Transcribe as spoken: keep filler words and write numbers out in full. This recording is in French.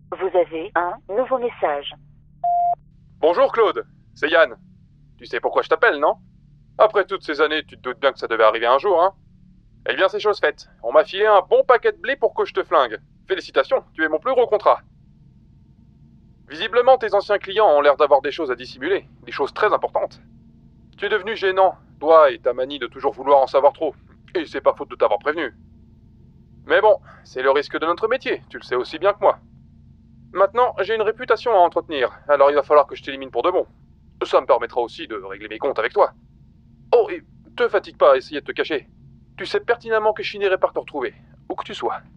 Vous avez un nouveau message. Bonjour Claude, c'est Yann. Tu sais pourquoi je t'appelle, non? Après toutes ces années, tu te doutes bien que ça devait arriver un jour, hein? Eh bien, c'est chose faite. On m'a filé un bon paquet de blé pour que je te flingue. Félicitations, tu es mon plus gros contrat. Visiblement, tes anciens clients ont l'air d'avoir des choses à dissimuler, des choses très importantes. Tu es devenu gênant, toi et ta manie de toujours vouloir en savoir trop. Et c'est pas faute de t'avoir prévenu. Mais bon, c'est le risque de notre métier, tu le sais aussi bien que moi. Maintenant, j'ai une réputation à entretenir, alors il va falloir que je t'élimine pour de bon. Ça me permettra aussi de régler mes comptes avec toi. Oh, et te fatigue pas à essayer de te cacher. Tu sais pertinemment que je finirai par te retrouver, où que tu sois.